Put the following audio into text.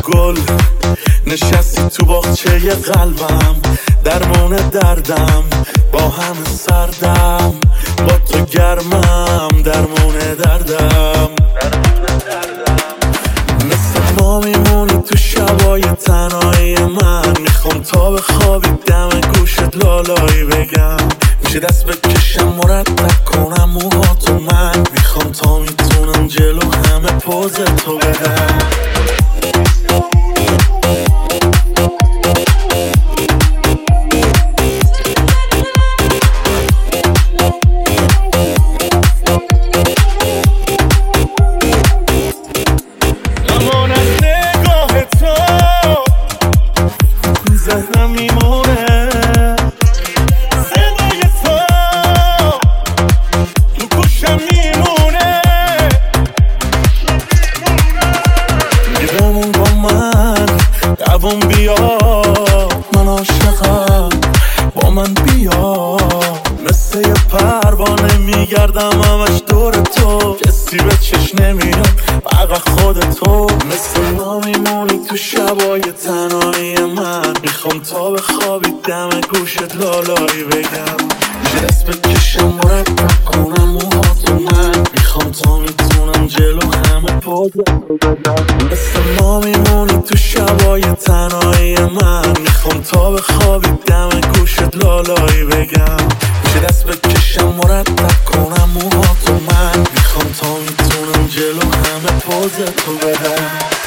گل نشستی تو باغچه قلبم، درمون دردم با همه سردم، با تو گرمم درمون دردم. مثل ما میمونی تو شبای تنهایی من، میخوام تا بخوابی دم گوشت لالایی بگم، میشه دست بکشم مرتب کنم موهاتو من، میخوام تا میتونم جلو همه پوز تو بدم. ذهنم میمونه صدای تو تو گوشم میمونه، میگه بمون با من دوام بیا، من عاشقم با من بیا، مثل یه پروانه میگردم همش دور تو، کسی به چش نمیاد فقط خود تو. مثل ما میمونی تو شبای تنهایی من، میخوام تا بخوابی دم گوشت لالایی بگم، میشه دست بکشم مرتب کنم موهاتو من، میخوام تا میتونم جلو همه پوزت رو بدم. مثل ما میمونی تو شبای تنهایی من، میخوام تا بخوابی دم گوشت لالایی بگم، میشه دست بکشم مرتب کنم موهاتو من، میخوام تا میتونم جلو همه پوزت رو بدم.